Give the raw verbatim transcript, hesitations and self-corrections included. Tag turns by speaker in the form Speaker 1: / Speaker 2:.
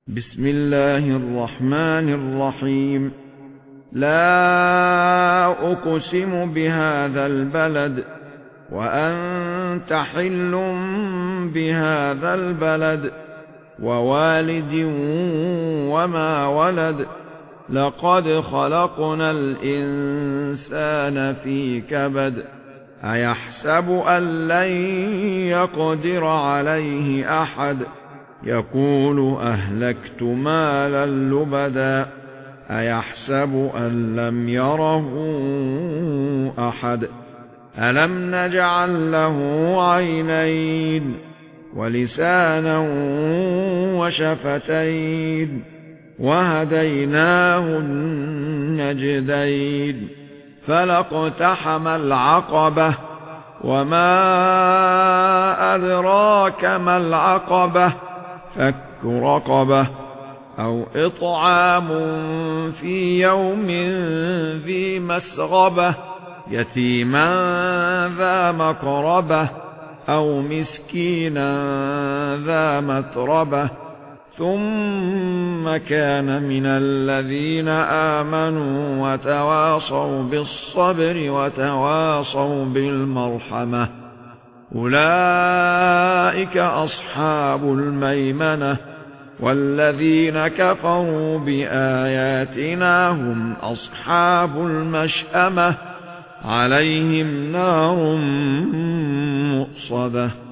Speaker 1: بسم الله الرحمن الرحيم. لا أقسم بهذا البلد وأنت حل بهذا البلد ووالد وما ولد. لقد خلقنا الإنسان في كبد. أيحسب أن لن يقدر عليه أحد. يقول أهلكت مالا لبدا. أيحسب أن لم يره أحد. ألم نجعل له عينين ولسانا وشفتين وهديناه النجدين. فلاقتحم العقبة وما أدراك ما العقبة. فك رقبة أو إطعام في يوم ذي مسغبة يتيما ذا مقربة أو مسكينا ذا متربة. ثم كان من الذين آمنوا وتواصوا بالصبر وتواصوا بالمرحمة. أولئك أصحاب الميمنة. والذين كفروا بآياتنا هم أصحاب المشأمة. عليهم نار مؤصدة.